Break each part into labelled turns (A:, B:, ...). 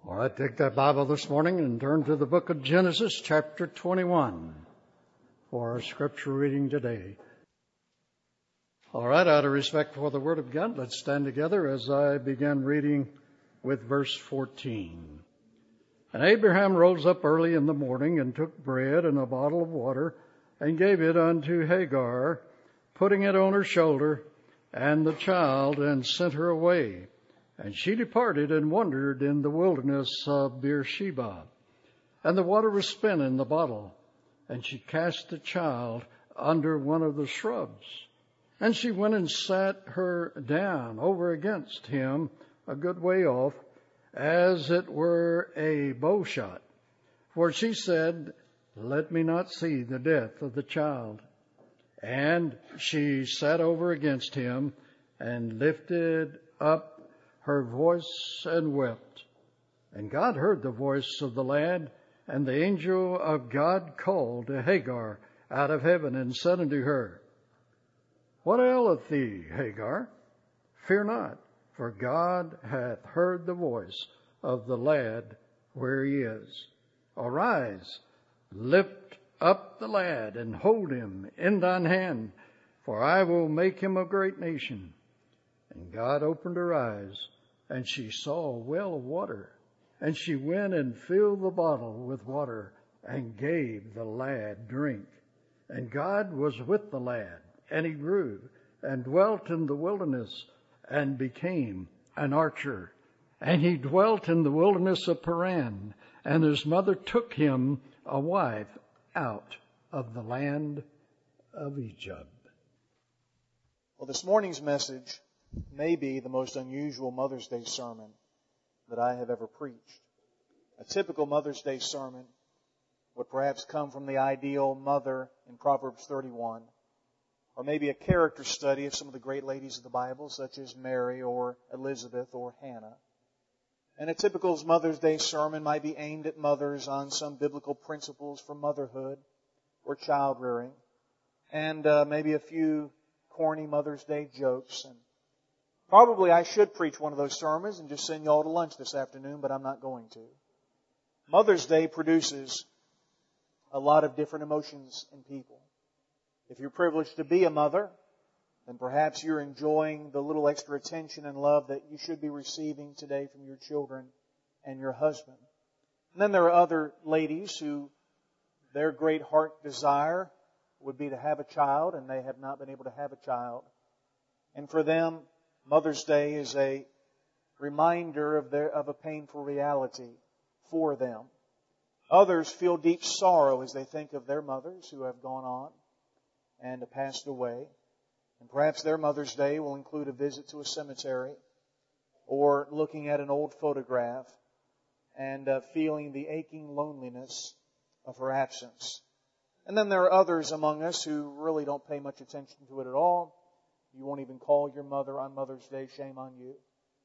A: All right, take that Bible this morning and turn to the book of Genesis, chapter 21, for our scripture reading today. All right, out of respect for the Word of God, let's stand together as I begin reading with verse 14. And Abraham rose up early in the morning and took bread and a bottle of water and gave it unto Hagar, putting it on her shoulder and the child, and sent her away. And she departed and wandered in the wilderness of Beersheba. And the water was spent in the bottle, and she cast the child under one of the shrubs. And she went and sat her down over against him a good way off, as it were a bow shot. For she said, Let me not see the death of the child. And she sat over against him and lifted up her voice and wept. And God heard the voice of the lad, and the angel of God called to Hagar out of heaven and said unto her, What aileth thee, Hagar? Fear not, for God hath heard the voice of the lad where he is. Arise, lift up the lad, and hold him in thine hand, for I will make him a great nation. And God opened her eyes, and she saw a well of water. And she went and filled the bottle with water, and gave the lad drink. And God was with the lad, and he grew, and dwelt in the wilderness, and became an archer. And he dwelt in the wilderness of Paran, and his mother took him a wife out of the land of Egypt.
B: Well, this morning's message may be the most unusual Mother's Day sermon that I have ever preached. A typical Mother's Day sermon would perhaps come from the ideal mother in Proverbs 31, or maybe a character study of some of the great ladies of the Bible, such as Mary or Elizabeth or Hannah. And a typical Mother's Day sermon might be aimed at mothers on some biblical principles for motherhood or child rearing, and maybe a few corny Mother's Day jokes. And probably I should preach one of those sermons and just send you all to lunch this afternoon, but I'm not going to. Mother's Day produces a lot of different emotions in people. If you're privileged to be a mother, then perhaps you're enjoying the little extra attention and love that you should be receiving today from your children and your husband. And then there are other ladies who their great heart desire would be to have a child, and they have not been able to have a child. And for them, Mother's Day is a reminder of a painful reality for them. Others feel deep sorrow as they think of their mothers who have gone on and have passed away. And perhaps their Mother's Day will include a visit to a cemetery or looking at an old photograph and feeling the aching loneliness of her absence. And then there are others among us who really don't pay much attention to it at all. You won't even call your mother on Mother's Day. Shame on you.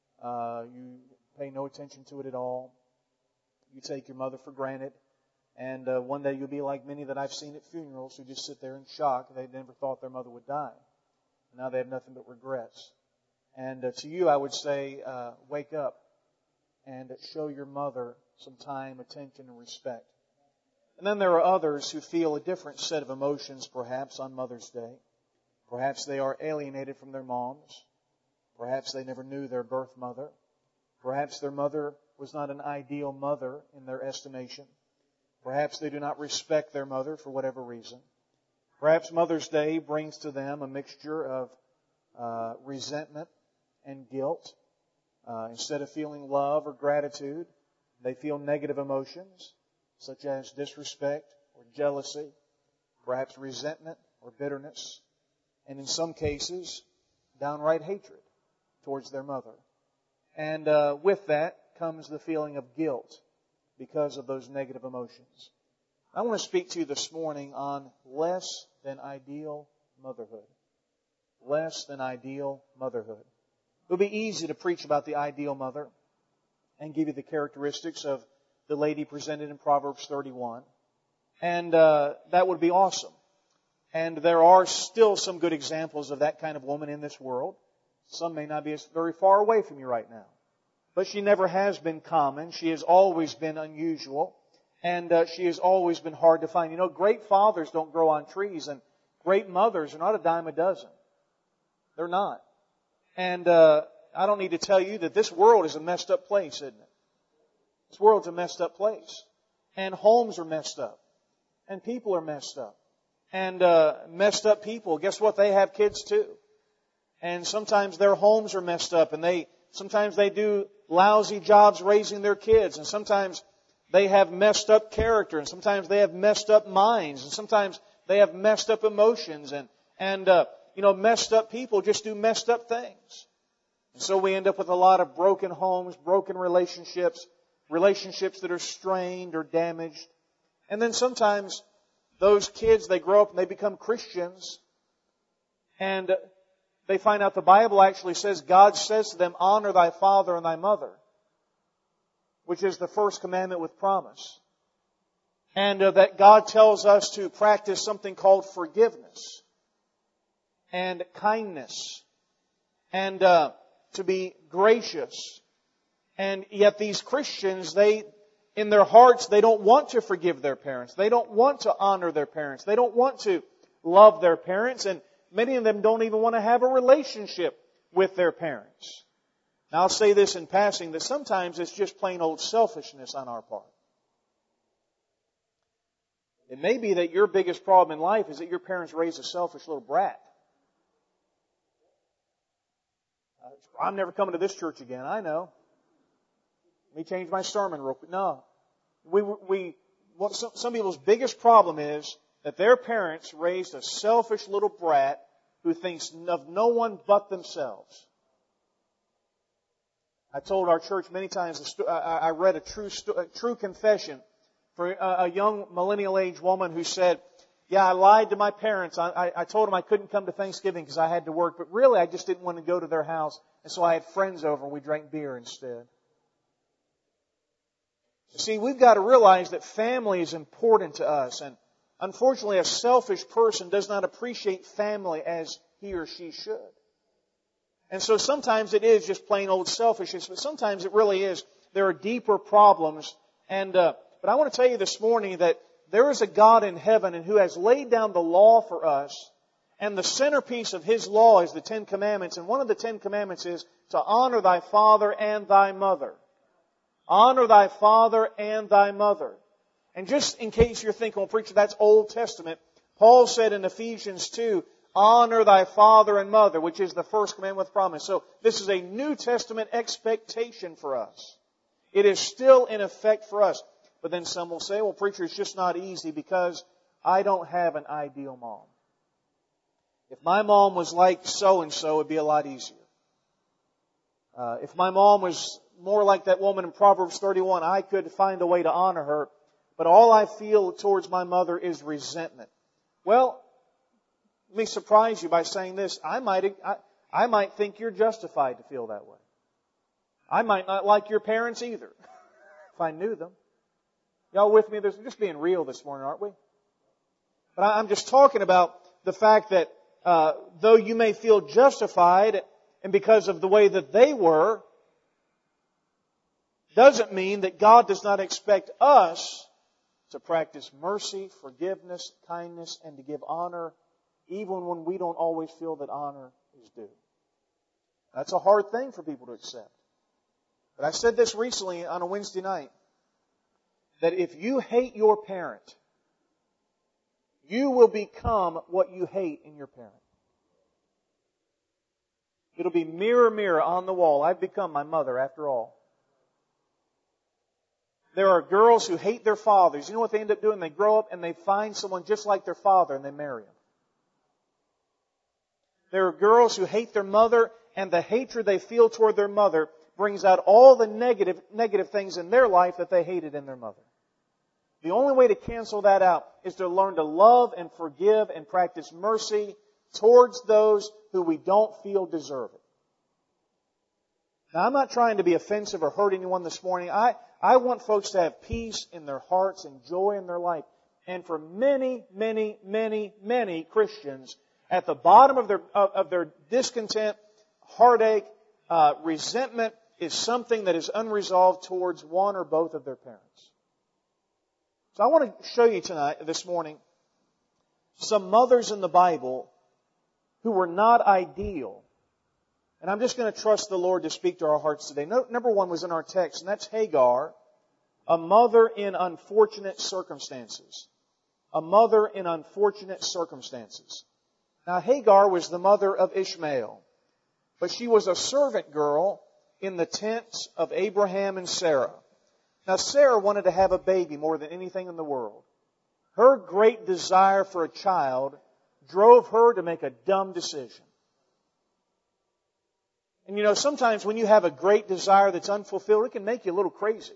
B: You pay no attention to it at all. You take your mother for granted. And one day you'll be like many that I've seen at funerals who just sit there in shock. They never thought their mother would die. Now they have nothing but regrets. And to you I would say, wake up and show your mother some time, attention, and respect. And then there are others who feel a different set of emotions perhaps on Mother's Day. Perhaps they are alienated from their moms. Perhaps they never knew their birth mother. Perhaps their mother was not an ideal mother in their estimation. Perhaps they do not respect their mother for whatever reason. Perhaps Mother's Day brings to them a mixture of resentment and guilt. Instead of feeling love or gratitude, they feel negative emotions such as disrespect or jealousy, perhaps resentment or bitterness, and in some cases, downright hatred towards their mother. And with that comes the feeling of guilt because of those negative emotions. I want to speak to you this morning on less than ideal motherhood. Less than ideal motherhood. It would be easy to preach about the ideal mother and give you the characteristics of the lady presented in Proverbs 31. And that would be awesome. And there are still some good examples of that kind of woman in this world. Some may not be very far away from you right now. but she never has been common. She has always been unusual, and she has always been hard to find. You know, great fathers don't grow on trees, and great mothers are not a dime a dozen. They're not. And I don't need to tell you that this world is a messed up place, isn't it? This world's a messed up place. And homes are messed up. And people are messed up. And messed up people, guess what? They have kids too. And sometimes their homes are messed up, and sometimes they do lousy jobs raising their kids, and sometimes they have messed up character, and sometimes they have messed up minds, and sometimes they have messed up emotions, and messed up people just do messed up things. And so we end up with a lot of broken homes, broken relationships that are strained or damaged. And then sometimes those kids, they grow up and they become Christians, and they find out the Bible actually says, God says to them, honor thy father and thy mother, which is the first commandment with promise. And that God tells us to practice something called forgiveness and kindness and to be gracious. And yet these Christians, in their hearts, they don't want to forgive their parents. They don't want to honor their parents. They don't want to love their parents. And many of them don't even want to have a relationship with their parents. Now, I'll say this in passing, that sometimes it's just plain old selfishness on our part. It may be that your biggest problem in life is that your parents raised a selfish little brat. I'm never coming to this church again, I know. Let me change my sermon real quick. No. Some people's biggest problem is that their parents raised a selfish little brat who thinks of no one but themselves. I told our church many times, I read a true confession for a young millennial-age woman who said, yeah, I lied to my parents. I told them I couldn't come to Thanksgiving because I had to work, but really I just didn't want to go to their house, and so I had friends over and we drank beer instead. See, we've got to realize that family is important to us, and unfortunately, a selfish person does not appreciate family as he or she should. And so sometimes it is just plain old selfishness, but sometimes it really is. There are deeper problems. But I want to tell you this morning that there is a God in heaven and who has laid down the law for us. And the centerpiece of His law is the Ten Commandments. And one of the Ten Commandments is to honor thy father and thy mother. Honor thy father and thy mother. And just in case you're thinking, well, preacher, that's Old Testament, Paul said in Ephesians 2, honor thy father and mother, which is the first commandment with promise. So this is a New Testament expectation for us. It is still in effect for us. But then some will say, well, preacher, it's just not easy because I don't have an ideal mom. If my mom was like so-and-so, it'd be a lot easier. If my mom was more like that woman in Proverbs 31, I could find a way to honor her. But all I feel towards my mother is resentment. Well, let me surprise you by saying this. I might think you're justified to feel that way. I might not like your parents either, if I knew them. Y'all with me? We're just being real this morning, aren't we? But I'm just talking about the fact that though you may feel justified, and because of the way that they were, doesn't mean that God does not expect us to practice mercy, forgiveness, kindness, and to give honor even when we don't always feel that honor is due. That's a hard thing for people to accept. But I said this recently on a Wednesday night, that if you hate your parent, you will become what you hate in your parent. It'll be mirror, mirror on the wall. I've become my mother after all. There are girls who hate their fathers. You know what they end up doing? They grow up and they find someone just like their father and they marry him. There are girls who hate their mother, and the hatred they feel toward their mother brings out all the negative things in their life that they hated in their mother. The only way to cancel that out is to learn to love and forgive and practice mercy towards those who we don't feel deserve it. Now, I'm not trying to be offensive or hurt anyone this morning. I want folks to have peace in their hearts and joy in their life. And for many, many, many, many Christians, at the bottom of their discontent, heartache, resentment, is something that is unresolved towards one or both of their parents. So I want to show you this morning, some mothers in the Bible who were not ideal. And I'm just going to trust the Lord to speak to our hearts today. Number one was in our text, and that's Hagar, a mother in unfortunate circumstances. A mother in unfortunate circumstances. Now, Hagar was the mother of Ishmael, but she was a servant girl in the tents of Abraham and Sarah. Now, Sarah wanted to have a baby more than anything in the world. Her great desire for a child drove her to make a dumb decision. And you know, sometimes when you have a great desire that's unfulfilled, it can make you a little crazy.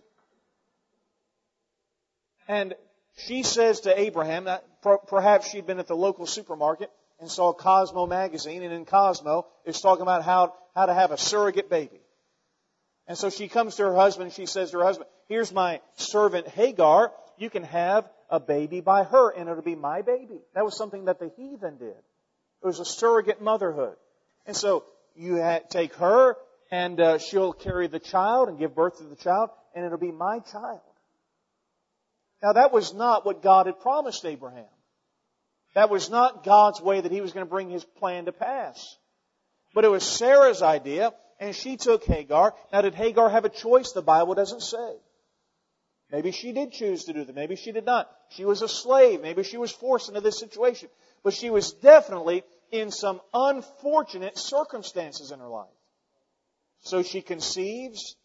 B: And she says to Abraham, that perhaps she'd been at the local supermarket and saw Cosmo magazine, and in Cosmo, it's talking about how to have a surrogate baby. And so she comes to her husband and she says to her husband, here's my servant Hagar, you can have a baby by her and it'll be my baby. That was something that the heathen did. It was a surrogate motherhood. And so you take her and she'll carry the child and give birth to the child and it'll be my child. Now that was not what God had promised Abraham. That was not God's way that He was going to bring His plan to pass. But it was Sarah's idea, and she took Hagar. Now, did Hagar have a choice? The Bible doesn't say. Maybe she did choose to do that. Maybe she did not. She was a slave. Maybe she was forced into this situation. But she was definitely in some unfortunate circumstances in her life. So she conceives.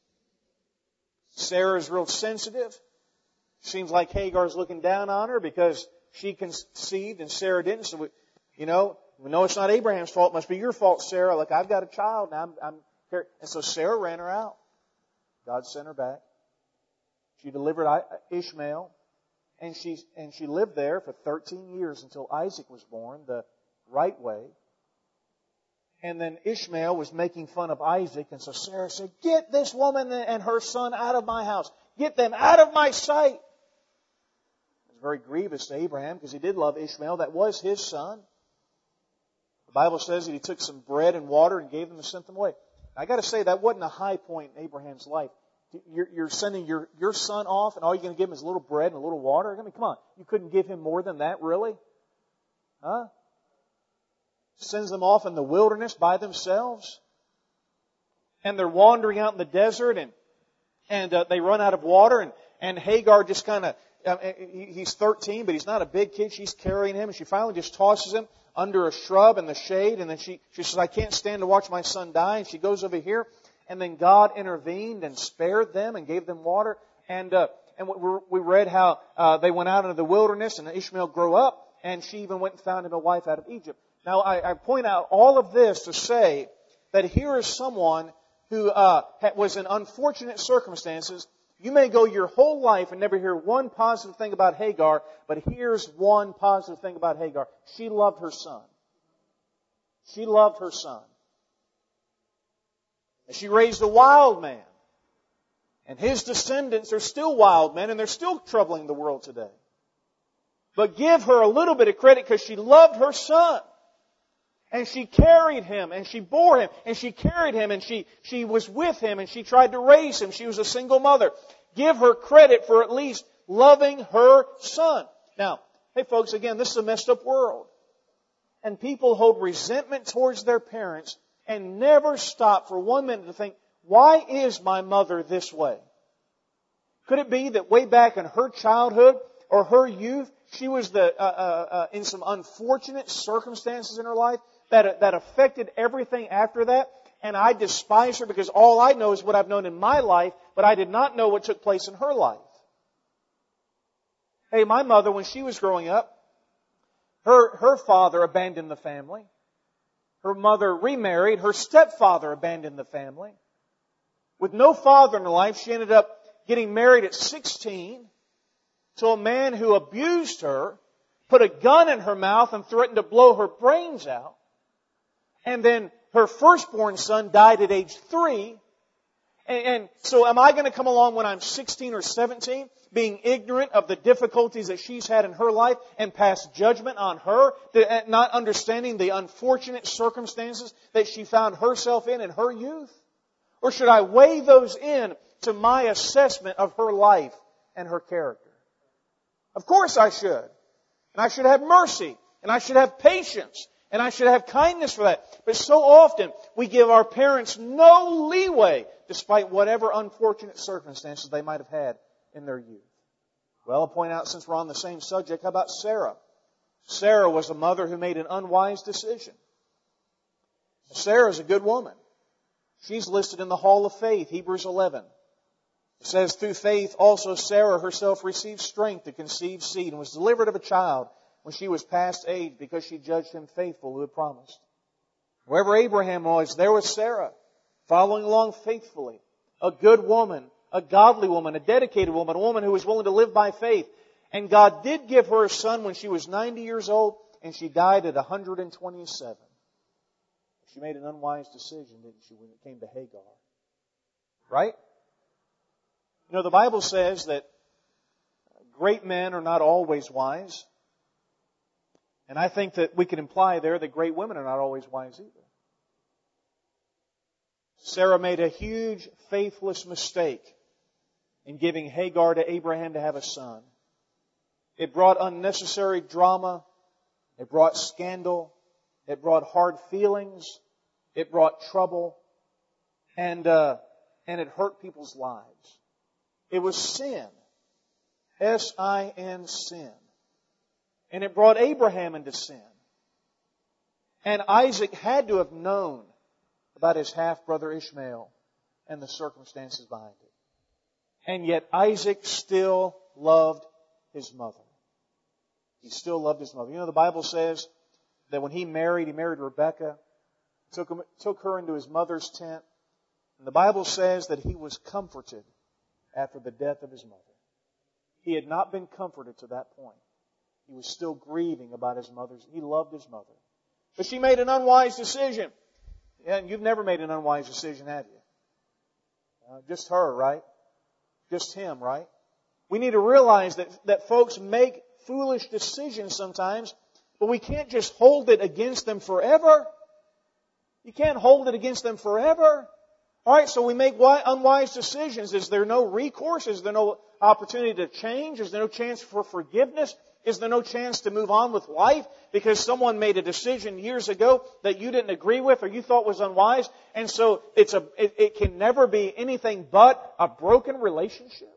B: Sarah's real sensitive. Seems like Hagar's looking down on her because she conceived and Sarah didn't. So, we know it's not Abraham's fault. It must be your fault, Sarah. Look, I've got a child now. I'm here. And so Sarah ran her out. God sent her back. She delivered Ishmael. And she lived there for 13 years until Isaac was born the right way. And then Ishmael was making fun of Isaac. And so Sarah said, get this woman and her son out of my house. Get them out of my sight. It was very grievous to Abraham because he did love Ishmael. That was his son. The Bible says that he took some bread and water and gave them and sent them away. I got to say, that wasn't a high point in Abraham's life. You're sending your son off and all you're going to give him is a little bread and a little water? I mean, come on. You couldn't give him more than that, really? Huh? Sends them off in the wilderness by themselves. And they're wandering out in the desert and they run out of water and Hagar just kind of, he's 13, but he's not a big kid. She's carrying him and she finally just tosses him under a shrub in the shade. And then she says, I can't stand to watch my son die. And she goes over here. And then God intervened and spared them and gave them water. And we read how they went out into the wilderness and Ishmael grew up. And she even went and found him a wife out of Egypt. Now, I point out all of this to say that here is someone who was in unfortunate circumstances. You may go your whole life and never hear one positive thing about Hagar, but here's one positive thing about Hagar. She loved her son. She loved her son. And she raised a wild man. And his descendants are still wild men, and they're still troubling the world today. But give her a little bit of credit because she loved her son. And she carried him, and she bore him, and she carried him, and she was with him, and she tried to raise him. She was a single mother. Give her credit for at least loving her son. Now, hey folks, again, this is a messed up world. And people hold resentment towards their parents and never stop for 1 minute to think, why is my mother this way? Could it be that way back in her childhood or her youth, she was in some unfortunate circumstances in her life that affected everything after that? And I despise her because all I know is what I've known in my life, but I did not know what took place in her life. Hey, my mother, when she was growing up, her father abandoned the family. Her mother remarried. Her stepfather abandoned the family. With no father in her life, she ended up getting married at 16 to a man who abused her, put a gun in her mouth and threatened to blow her brains out. And then her firstborn son died at age 3. And so am I going to come along when I'm 16 or 17, being ignorant of the difficulties that she's had in her life and pass judgment on her, not understanding the unfortunate circumstances that she found herself in her youth? Or should I weigh those in to my assessment of her life and her character? Of course I should. And I should have mercy. And I should have patience. And I should have kindness for that. But so often we give our parents no leeway despite whatever unfortunate circumstances they might have had in their youth. Well, I'll point out, since we're on the same subject, how about Sarah? Sarah was a mother who made an unwise decision. Sarah is a good woman. She's listed in the Hall of Faith, Hebrews 11. It says, through faith also Sarah herself received strength to conceive seed and was delivered of a child when she was past age because she judged him faithful who had promised. Wherever Abraham was, there was Sarah, following along faithfully. A good woman, a godly woman, a dedicated woman, a woman who was willing to live by faith. And God did give her a son when she was 90 years old, and she died at 127. She made an unwise decision, didn't she, when it came to Hagar? Right? You know, the Bible says that great men are not always wise. And I think that we can imply there that great women are not always wise either. Sarah made a huge, faithless mistake in giving Hagar to Abraham to have a son. It brought unnecessary drama. It brought scandal. It brought hard feelings. It brought trouble. And it hurt people's lives. It was sin. S-I-N, sin. And it brought Abraham into sin. And Isaac had to have known about his half-brother Ishmael and the circumstances behind it. And yet Isaac still loved his mother. He still loved his mother. You know, the Bible says that when he married Rebekah, took her into his mother's tent. And the Bible says that he was comforted after the death of his mother. He had not been comforted to that point. He was still grieving about his mother's. He loved his mother. But she made an unwise decision. And you've never made an unwise decision, have you? Just her, right? Just him, right? We need to realize that folks make foolish decisions sometimes, but we can't just hold it against them forever. You can't hold it against them forever. All right, so we make unwise decisions. Is there no recourse? Is there no opportunity to change? Is there no chance for forgiveness? Is there no chance to move on with life because someone made a decision years ago that you didn't agree with or you thought was unwise? And so it can never be anything but a broken relationship.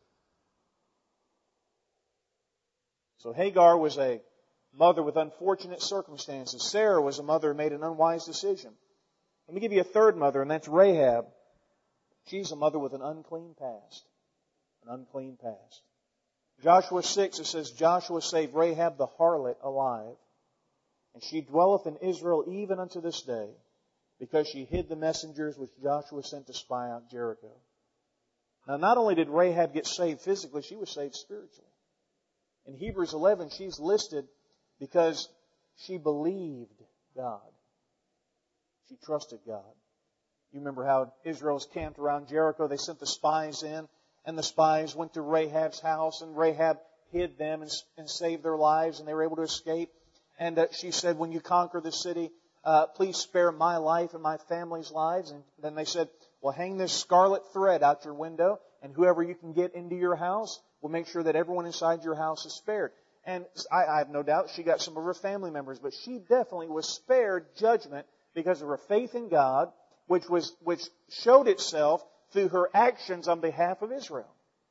B: So Hagar was a mother with unfortunate circumstances. Sarah was a mother who made an unwise decision. Let me give you a third mother, and that's Rahab. She's a mother with an unclean past. An unclean past. Joshua 6, it says, Joshua saved Rahab the harlot alive, and she dwelleth in Israel even unto this day, because she hid the messengers which Joshua sent to spy out Jericho. Now, not only did Rahab get saved physically, she was saved spiritually. In Hebrews 11, she's listed because she believed God. She trusted God. You remember how Israel's camped around Jericho. They sent the spies in, and the spies went to Rahab's house, and Rahab hid them and saved their lives, and they were able to escape. And she said, when you conquer the city, please spare my life and my family's lives. And then they said, well, hang this scarlet thread out your window, and whoever you can get into your house, we'll make sure that everyone inside your house is spared. And I have no doubt she got some of her family members, but she definitely was spared judgment because of her faith in God, which showed itself through her actions on behalf of Israel.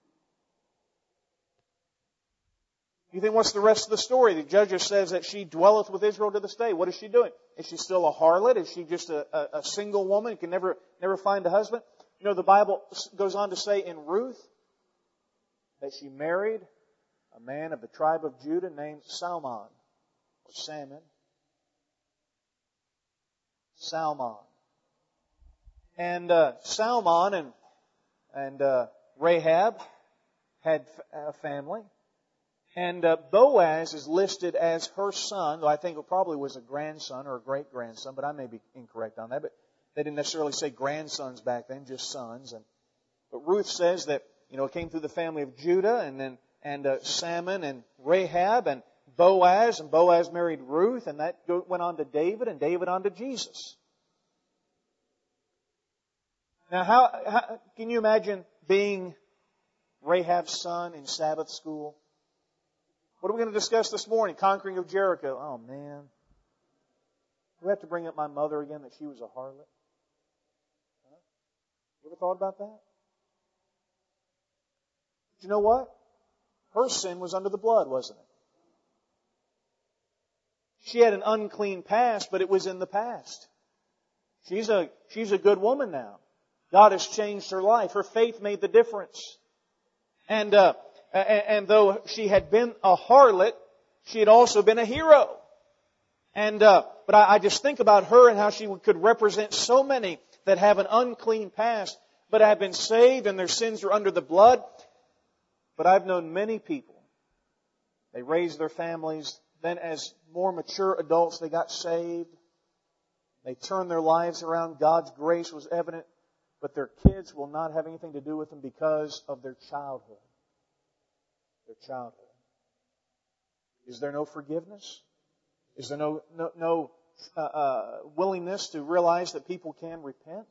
B: You think, what's the rest of the story? The Judges says that she dwelleth with Israel to this day. What is she doing? Is she still a harlot? Is she just a single woman who can never find a husband? You know, the Bible goes on to say in Ruth that she married a man of the tribe of Judah named Salmon, or Salmon. Salmon. And Salmon and Rahab had a family. And Boaz is listed as her son, though I think it probably was a grandson or a great-grandson, but I may be incorrect on that. But they didn't necessarily say grandsons back then, just sons. But Ruth says that, you know, it came through the family of Judah, and Salmon and Rahab and Boaz married Ruth, and that went on to David, and David on to Jesus. Now, how can you imagine being Rahab's son in Sabbath school? What are we going to discuss this morning? Conquering of Jericho. Oh, man. Do we have to bring up my mother again, that she was a harlot? Huh? You ever thought about that? But you know what? Her sin was under the blood, wasn't it? She had an unclean past, but it was in the past. She's a good woman now. God has changed her life. Her faith made the difference. And though she had been a harlot, she had also been a hero. But I just think about her and how she could represent so many that have an unclean past, but have been saved and their sins are under the blood. But I've known many people. They raised their families. Then as more mature adults, they got saved. They turned their lives around. God's grace was evident. But their kids will not have anything to do with them because of their childhood. Their childhood. Is there no forgiveness? Is there no willingness to realize that people can repent?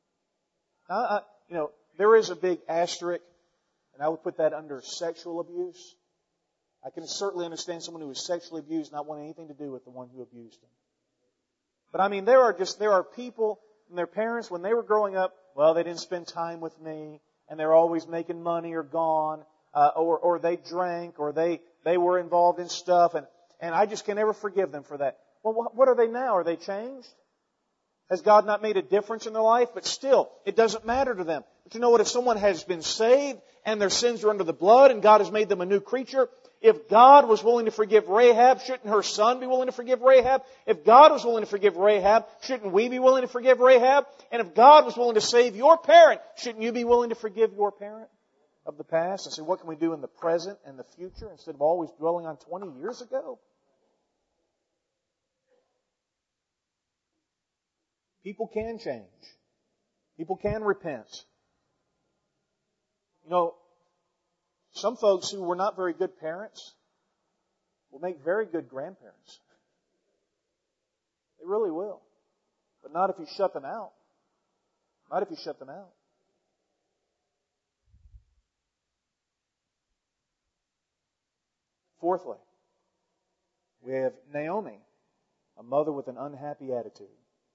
B: There is a big asterisk, and I would put that under sexual abuse. I can certainly understand someone who is sexually abused not wanting anything to do with the one who abused him. But I mean, there are people and their parents, when they were growing up, well, they didn't spend time with me, and they're always making money or gone, or they drank, or they were involved in stuff, and I just can never forgive them for that. Well, what are they now? Are they changed? Has God not made a difference in their life? But still, it doesn't matter to them. But you know what? If someone has been saved and their sins are under the blood and God has made them a new creature, if God was willing to forgive Rahab, shouldn't her son be willing to forgive Rahab? If God was willing to forgive Rahab, shouldn't we be willing to forgive Rahab? And if God was willing to save your parent, shouldn't you be willing to forgive your parent of the past and say, what can we do in the present and the future instead of always dwelling on 20 years ago? People can change. People can repent. You know, some folks who were not very good parents will make very good grandparents. They really will. But not if you shut them out. Not if you shut them out. Fourthly, we have Naomi, a mother with an unhappy attitude.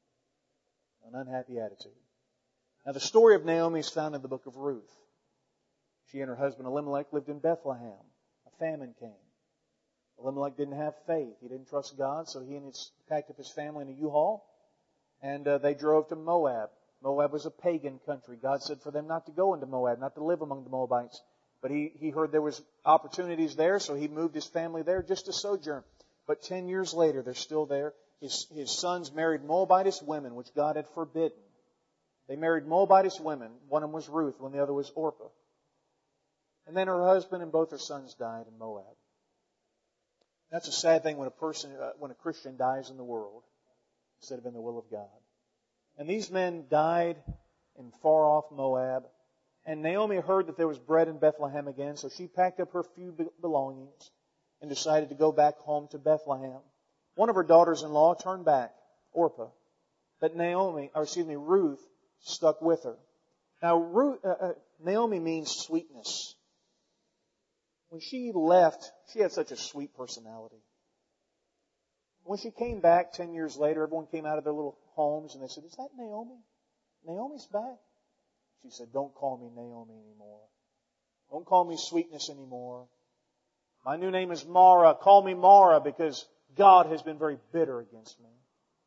B: An unhappy attitude. Now, the story of Naomi is found in the book of Ruth. She and her husband Elimelech lived in Bethlehem. A famine came. Elimelech didn't have faith. He didn't trust God, so he packed up his family in a U-Haul, and they drove to Moab. Moab was a pagan country. God said for them not to go into Moab, not to live among the Moabites. But he heard there was opportunities there, so he moved his family there just to sojourn. But 10 years later, they're still there. His sons married Moabitess women, which God had forbidden. They married Moabitess women. One of them was Ruth, when the other was Orpah. And then her husband and both her sons died in Moab. That's a sad thing when a Christian dies in the world instead of in the will of God. And these men died in far off Moab. And Naomi heard that there was bread in Bethlehem again, so she packed up her few belongings and decided to go back home to Bethlehem. One of her daughters-in-law turned back, Orpah, but Ruth stuck with her. Now, Naomi means sweetness. When she left, she had such a sweet personality. When she came back 10 years later, everyone came out of their little homes and they said, "Is that Naomi? Naomi's back." She said, "Don't call me Naomi anymore. Don't call me sweetness anymore. My new name is Mara. Call me Mara because God has been very bitter against me."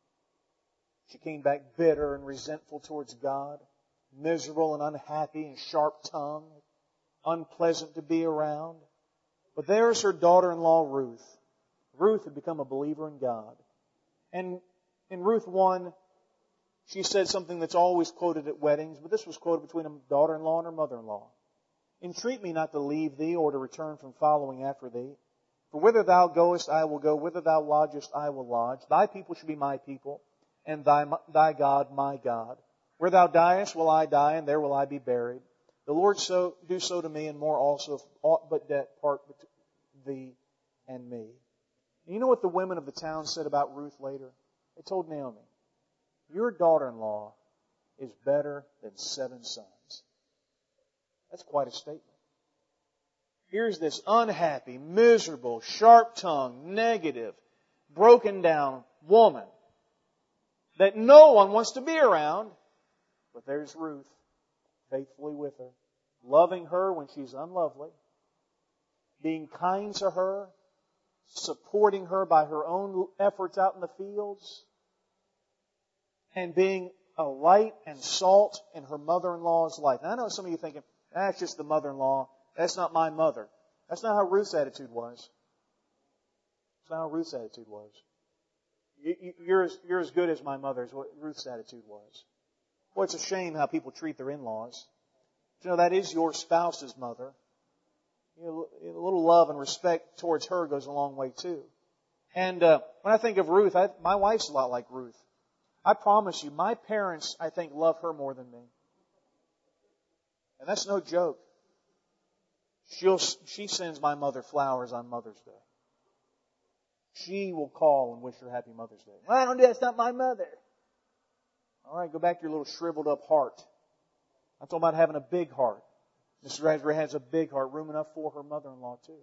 B: She came back bitter and resentful towards God, miserable and unhappy and sharp-tongued, unpleasant to be around. But there's her daughter-in-law, Ruth. Ruth had become a believer in God. And in Ruth 1, she said something that's always quoted at weddings, but this was quoted between a daughter-in-law and her mother-in-law. "Entreat me not to leave thee or to return from following after thee. For whither thou goest, I will go. Whither thou lodgest, I will lodge. Thy people shall be my people, and thy God my God. Where thou diest, will I die, and there will I be buried. The Lord do so to me, and more also, if aught but death part thee and me." And you know what the women of the town said about Ruth later? They told Naomi, "Your daughter-in-law is better than 7 sons. That's quite a statement. Here's this unhappy, miserable, sharp-tongued, negative, broken down woman that no one wants to be around. But there's Ruth, faithfully with her, loving her when she's unlovely, being kind to her, supporting her by her own efforts out in the fields, and being a light and salt in her mother-in-law's life. Now, I know some of you are thinking, that's just the mother-in-law. That's not my mother. That's not how Ruth's attitude was. That's not how Ruth's attitude was. You're as good as my mother is what Ruth's attitude was. Well, it's a shame how people treat their in-laws. You know, that is your spouse's mother. You know, a little love and respect towards her goes a long way too. And when I think of Ruth, my wife's a lot like Ruth. I promise you, my parents, I think, love her more than me. And that's no joke. She sends my mother flowers on Mother's Day. She will call and wish her happy Mother's Day. Well, I don't do that. It's not my mother. All right, go back to your little shriveled up heart. I'm talking about having a big heart. Mrs. Raspberry has a big heart, room enough for her mother-in-law too.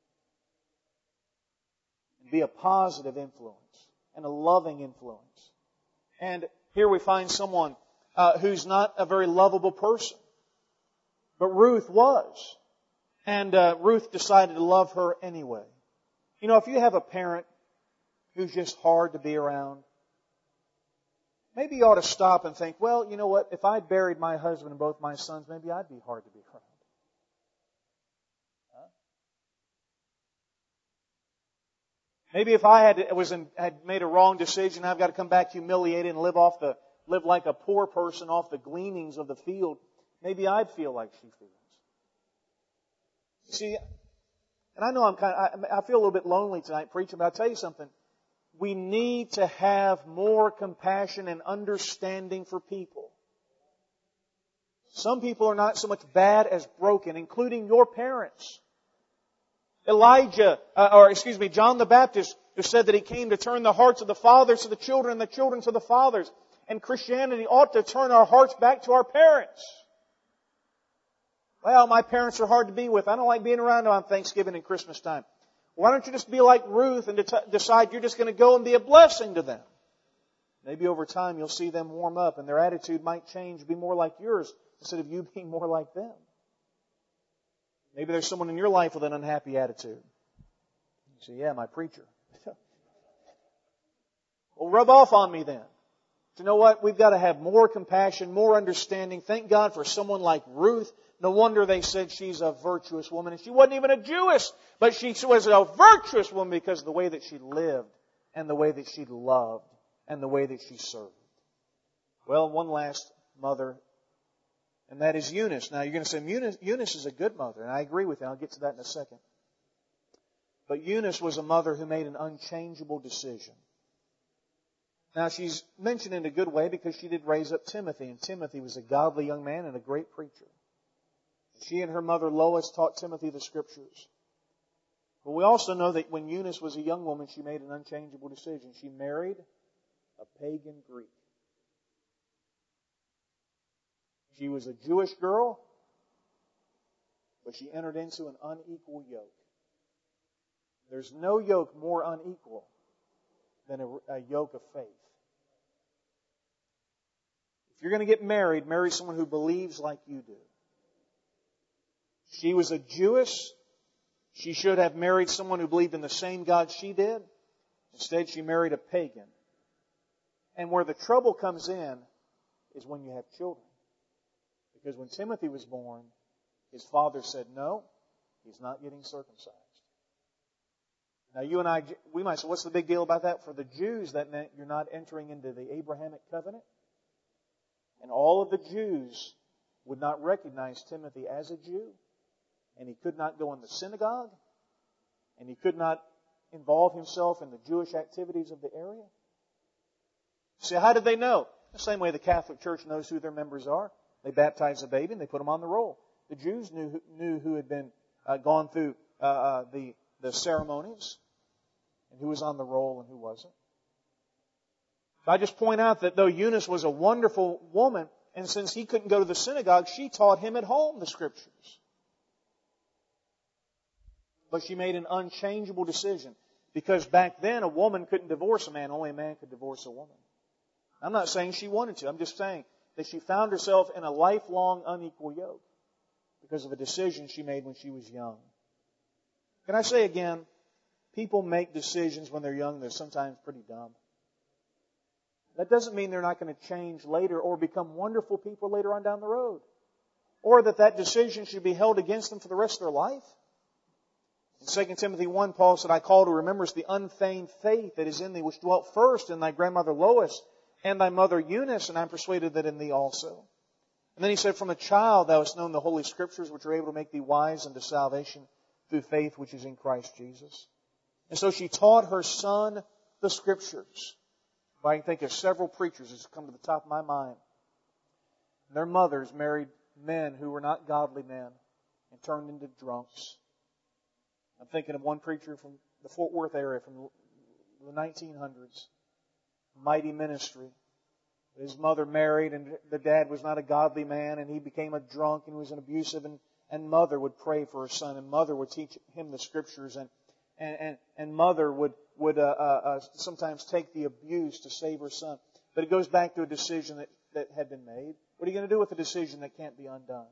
B: And be a positive influence and a loving influence. And here we find someone who's not a very lovable person. But Ruth was. And Ruth decided to love her anyway. You know, if you have a parent who's just hard to be around, maybe you ought to stop and think, well, you know what? If I buried my husband and both my sons, maybe I'd be hard to be around. Huh? Maybe if I had made a wrong decision, I've got to come back humiliated and live like a poor person off the gleanings of the field. Maybe I'd feel like she feels. See, and I know I feel a little bit lonely tonight preaching, but I'll tell you something. We need to have more compassion and understanding for people. Some people are not so much bad as broken, including your parents. John the Baptist, who said that he came to turn the hearts of the fathers to the children and the children to the fathers. And Christianity ought to turn our hearts back to our parents. Well, my parents are hard to be with. I don't like being around them on Thanksgiving and Christmas time. Why don't you just be like Ruth and decide you're just going to go and be a blessing to them? Maybe over time you'll see them warm up and their attitude might change, be more like yours instead of you being more like them. Maybe there's someone in your life with an unhappy attitude. You say, yeah, my preacher. Well, rub off on me then. You know what? We've got to have more compassion, more understanding. Thank God for someone like Ruth. No wonder they said she's a virtuous woman. And she wasn't even a Jewess, but she was a virtuous woman because of the way that she lived and the way that she loved and the way that she served. Well, one last mother, and that is Eunice. Now, you're going to say, Eunice is a good mother, and I agree with you. I'll get to that in a second. But Eunice was a mother who made an unchangeable decision. Now, she's mentioned in a good way because she did raise up Timothy, and Timothy was a godly young man and a great preacher. She and her mother Lois taught Timothy the Scriptures. But we also know that when Eunice was a young woman, she made an unchangeable decision. She married a pagan Greek. She was a Jewish girl, but she entered into an unequal yoke. There's no yoke more unequal than a yoke of faith. If you're going to get married, marry someone who believes like you do. She was a Jewess. She should have married someone who believed in the same God she did. Instead, she married a pagan. And where the trouble comes in is when you have children. Because when Timothy was born, his father said, no, he's not getting circumcised. Now, you and I, we might say, what's the big deal about that? For the Jews, that meant you're not entering into the Abrahamic covenant. And all of the Jews would not recognize Timothy as a Jew. And he could not go in the synagogue. And he could not involve himself in the Jewish activities of the area. See, how did they know? The same way the Catholic Church knows who their members are. They baptize a baby and they put him on the roll. The Jews knew who had been gone through the ceremonies and who was on the roll and who wasn't. So I just point out that though Eunice was a wonderful woman, And since he couldn't go to the synagogue, she taught him at home the Scriptures. But she made an unchangeable decision. Because back then, a woman couldn't divorce a man. Only a man could divorce a woman. I'm not saying she wanted to. I'm just saying that she found herself in a lifelong unequal yoke because of a decision she made when she was young. Can I say again, people make decisions when they're young that are sometimes pretty dumb. That doesn't mean they're not going to change later or become wonderful people later on down the road. Or that decision should be held against them for the rest of their life. In 2 Timothy 1, Paul said, I call to remembrance the unfeigned faith that is in thee, which dwelt first in thy grandmother Lois and thy mother Eunice, and I'm persuaded that in thee also. And then he said, from a child thou hast known the Holy Scriptures, which are able to make thee wise unto salvation through faith which is in Christ Jesus. And so she taught her son the Scriptures. I can think of several preachers that's come to the top of my mind. Their mothers married men who were not godly men and turned into drunks. I'm thinking of one preacher from the Fort Worth area from the 1900s. Mighty ministry. His mother married and the dad was not a godly man and he became a drunk and was an abusive and mother would pray for her son and mother would teach him the Scriptures and mother would sometimes take the abuse to save her son. But it goes back to a decision that had been made. What are you going to do with a decision that can't be undone?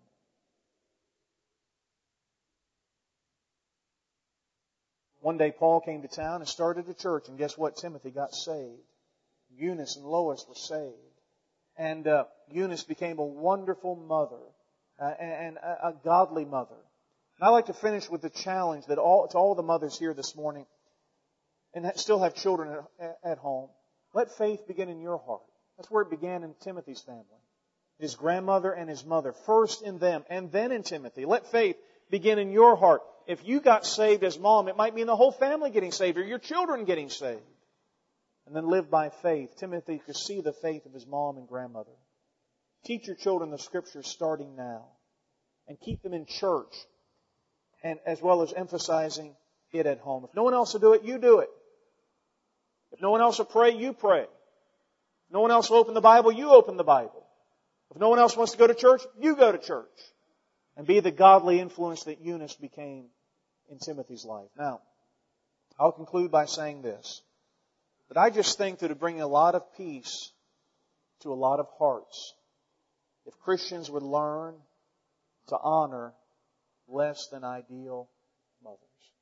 B: One day Paul came to town and started a church, and guess what? Timothy got saved. Eunice and Lois were saved. And Eunice became a wonderful mother and a godly mother. And I'd like to finish with the challenge that to all the mothers here this morning and still have children at home. Let faith begin in your heart. That's where it began in Timothy's family. His grandmother and his mother. First in them and then in Timothy. Let faith begin in your heart. If you got saved as mom, it might mean the whole family getting saved or your children getting saved. And then live by faith. Timothy could see the faith of his mom and grandmother. Teach your children the Scriptures starting now. And keep them in church. And as well as emphasizing it at home. If no one else will do it, you do it. If no one else will pray, you pray. If no one else will open the Bible, you open the Bible. If no one else wants to go to church, you go to church. And be the godly influence that Eunice became in Timothy's life. Now, I'll conclude by saying this. That I just think that it would bring a lot of peace to a lot of hearts if Christians would learn to honor less than ideal mothers.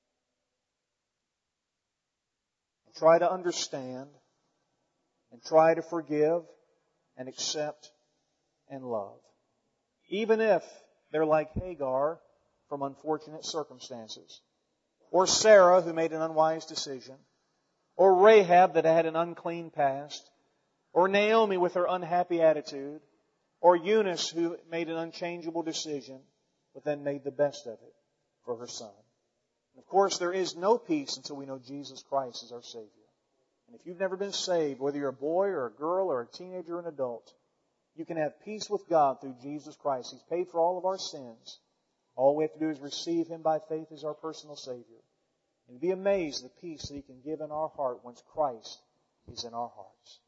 B: And try to understand and try to forgive and accept and love. Even if they're like Hagar from unfortunate circumstances. Or Sarah who made an unwise decision. Or Rahab that had an unclean past. Or Naomi with her unhappy attitude. Or Eunice who made an unchangeable decision but then made the best of it for her son. And of course, there is no peace until we know Jesus Christ as our Savior. And if you've never been saved, whether you're a boy or a girl or a teenager or an adult, you can have peace with God through Jesus Christ. He's paid for all of our sins. All we have to do is receive Him by faith as our personal Savior. And be amazed at the peace that He can give in our heart once Christ is in our hearts.